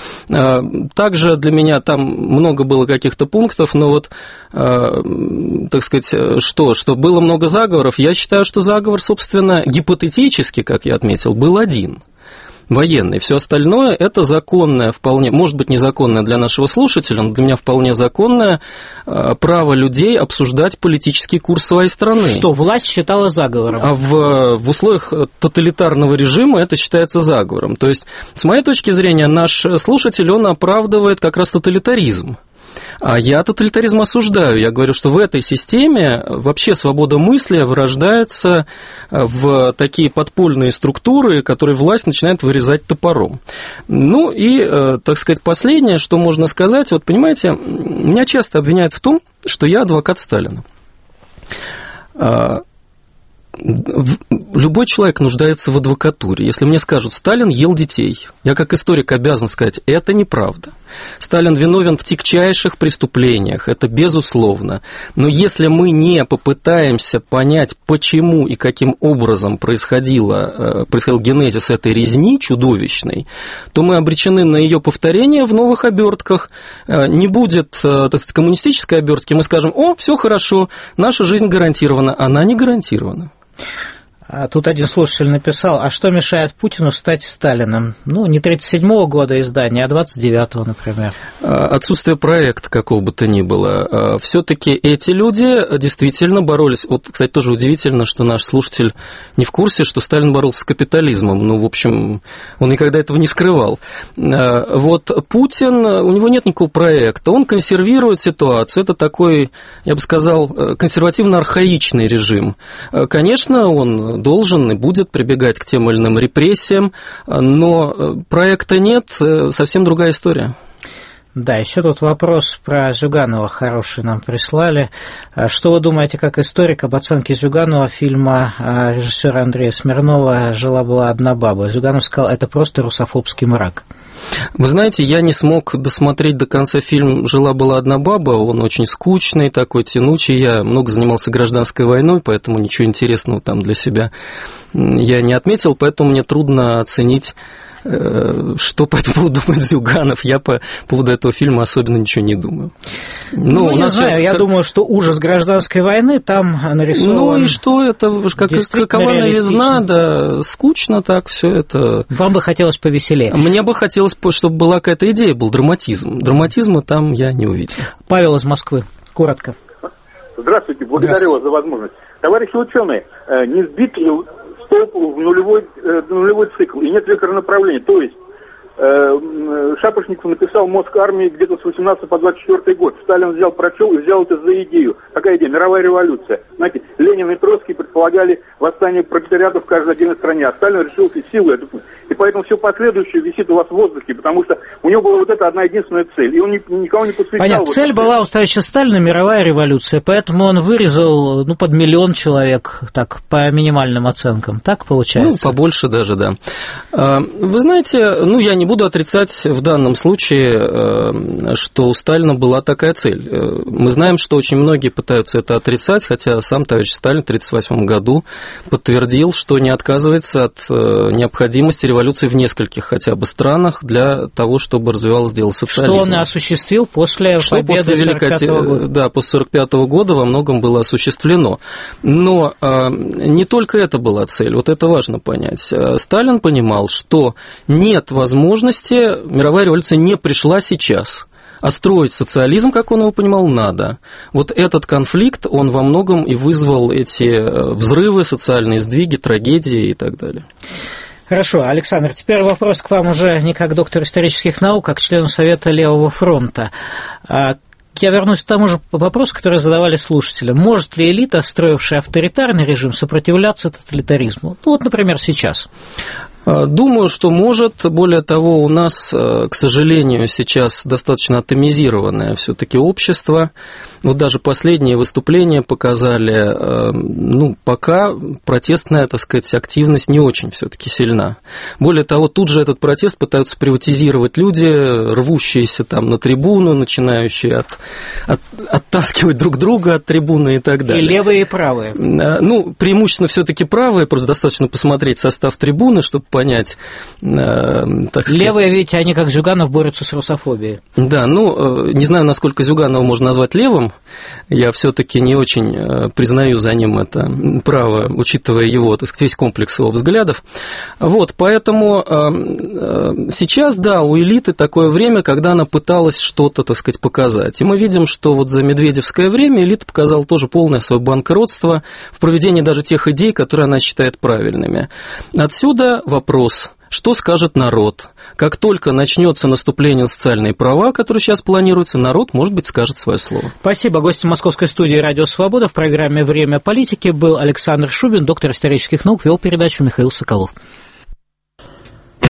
Также для меня там много было каких-то пунктов, но так сказать, что было много заговоров. Я считаю, что заговор, собственно, гипотетически, как я отметил, был один. Военный. Все остальное – это законное, вполне, может быть, незаконное для нашего слушателя, но для меня вполне законное право людей обсуждать политический курс своей страны. Что власть считала заговором. А в условиях тоталитарного режима это считается заговором. То есть, с моей точки зрения, наш слушатель, он оправдывает как раз тоталитаризм. А я тоталитаризм осуждаю. Я говорю, что в этой системе вообще свобода мысли вырождается в такие подпольные структуры, которые власть начинает вырезать топором. Так сказать, последнее, что можно сказать, понимаете, меня часто обвиняют в том, что я адвокат Сталина. Любой человек нуждается в адвокатуре. Если мне скажут, Сталин ел детей, я как историк обязан сказать, это неправда. Сталин виновен в тягчайших преступлениях, это безусловно. Но если мы не попытаемся понять, почему и каким образом происходил генезис этой резни чудовищной, то мы обречены на ее повторение в новых обертках. Не будет, так сказать, коммунистической обертки, мы скажем, все хорошо, наша жизнь гарантирована. Она не гарантирована. А тут один слушатель написал, а что мешает Путину стать Сталиным? Ну, не 37-го года издания, а 29-го, например. Отсутствие проекта какого бы то ни было. Все-таки эти люди действительно боролись. Вот, кстати, тоже удивительно, что наш слушатель не в курсе, что Сталин боролся с капитализмом. Ну, в общем, он никогда этого не скрывал. Вот Путин, у него нет никакого проекта, он консервирует ситуацию. Это такой, я бы сказал, консервативно-архаичный режим. Конечно, он должен и будет прибегать к тем или иным репрессиям, но проекта нет, совсем другая история. Да, еще тут вопрос про Зюганова хороший нам прислали. Что вы думаете, как историк, об оценке Зюганова фильма режиссера Андрея Смирнова «Жила-была одна баба»? Зюганов сказал, это просто русофобский мрак. Вы знаете, я не смог досмотреть до конца фильм «Жила-была одна баба», он очень скучный, такой тянучий, я много занимался гражданской войной, поэтому ничего интересного там для себя я не отметил, поэтому мне трудно оценить, что по этому поводу думает Зюганов. Я по поводу этого фильма особенно ничего не думаю. Ну, не знаю, я думаю, что ужас гражданской войны там нарисован. Ну и что это, какова новизна, да, скучно так все это. Вам бы хотелось повеселее. Мне бы хотелось, чтобы была какая-то идея, был драматизм. Драматизма там я не увидел. Павел из Москвы, коротко. Здравствуйте, благодарю вас за возможность. Товарищи ученые, не сбит ли столб в нулевой цикл, и нет вектора направления. То есть Шапошников написал «Мозг армии» где-то с 18 по 24 год. Сталин прочел и взял это за идею. Какая идея? Мировая революция. Знаете, Ленин и Троцкий предполагали восстание пролетариата в каждой отдельной стране, а Сталин решил силу эту. И поэтому все последующее висит у вас в воздухе, потому что у него была вот эта одна единственная цель, и он никого не посвящал. Понятно, цель была у товарища Сталина мировая революция, поэтому он вырезал, под 1 миллион человек, так, по минимальным оценкам. Так получается? Ну, побольше даже, да. Вы знаете, я не буду отрицать в данном случае, что у Сталина была такая цель. Мы знаем, что очень многие пытаются это отрицать, хотя сам товарищ Сталин в 1938 году подтвердил, что не отказывается от необходимости революции в нескольких хотя бы странах для того, чтобы развивалось дело социализма. Что он осуществил после победы 1945 года. Да, после 1945 года во многом было осуществлено. Но не только это была цель, вот это важно понять. Сталин понимал, что нет возможности, мировая революция не пришла сейчас, а строить социализм, как он его понимал, надо. Вот этот конфликт, он во многом и вызвал эти взрывы, социальные сдвиги, трагедии и так далее. Хорошо, Александр, теперь вопрос к вам уже не как доктор исторических наук, а к члену Совета Левого фронта. Я вернусь к тому же вопросу, который задавали слушатели. Может ли элита, строившая авторитарный режим, сопротивляться тоталитаризму? Вот, например, сейчас. Думаю, что может. Более того, у нас, к сожалению, сейчас достаточно атомизированное все-таки общество. Вот даже последние выступления показали, пока протестная, так сказать, активность не очень все-таки сильна. Более того, тут же этот протест пытаются приватизировать люди, рвущиеся там на трибуну, начинающие оттаскивать друг друга от трибуны и так далее. И левые, и правые. Преимущественно все-таки правые, просто достаточно посмотреть состав трибуны, чтобы понять, так сказать. Левые, видите, они как Зюганов борются с русофобией. Да, не знаю, насколько Зюганова можно назвать левым, я все-таки не очень признаю за ним это право, учитывая его, так сказать, весь комплекс его взглядов. Вот, поэтому сейчас, да, у элиты такое время, когда она пыталась что-то, так сказать, показать. И мы видим, что вот за медведевское время элита показала тоже полное свое банкротство в проведении даже тех идей, которые она считает правильными. Отсюда вопрос, что скажет народ? Как только начнется наступление на социальные права, которые сейчас планируются, народ, может быть, скажет свое слово. Спасибо. Гостем Московской студии «Радио Свобода» в программе «Время политики» был Александр Шубин, доктор исторических наук, вел передачу Михаил Соколов.